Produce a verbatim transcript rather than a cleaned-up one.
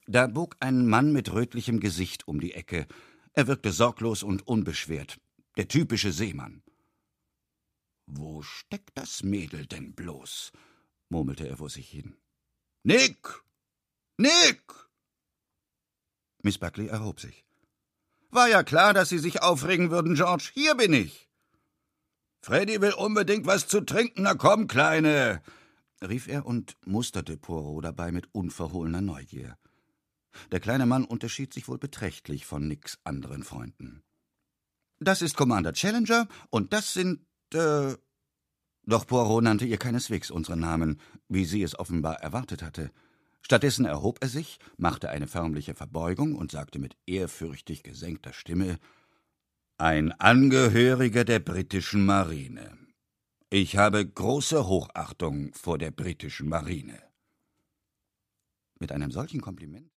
Da bog ein Mann mit rötlichem Gesicht um die Ecke. Er wirkte sorglos und unbeschwert. Der typische Seemann. »Wo steckt das Mädel denn bloß?« murmelte er vor sich hin. »Nick! Nick!« Miss Buckley erhob sich. »War ja klar, dass Sie sich aufregen würden, George. Hier bin ich.« »Freddy will unbedingt was zu trinken. Na komm, Kleine«, rief er und musterte Poirot dabei mit unverhohlener Neugier. Der kleine Mann unterschied sich wohl beträchtlich von Nicks anderen Freunden. »Das ist Commander Challenger, und das sind, äh...« Doch Poirot nannte ihr keineswegs unseren Namen, wie sie es offenbar erwartet hatte. Stattdessen erhob er sich, machte eine förmliche Verbeugung und sagte mit ehrfürchtig gesenkter Stimme: »Ein Angehöriger der britischen Marine. Ich habe große Hochachtung vor der britischen Marine.« Mit einem solchen Kompliment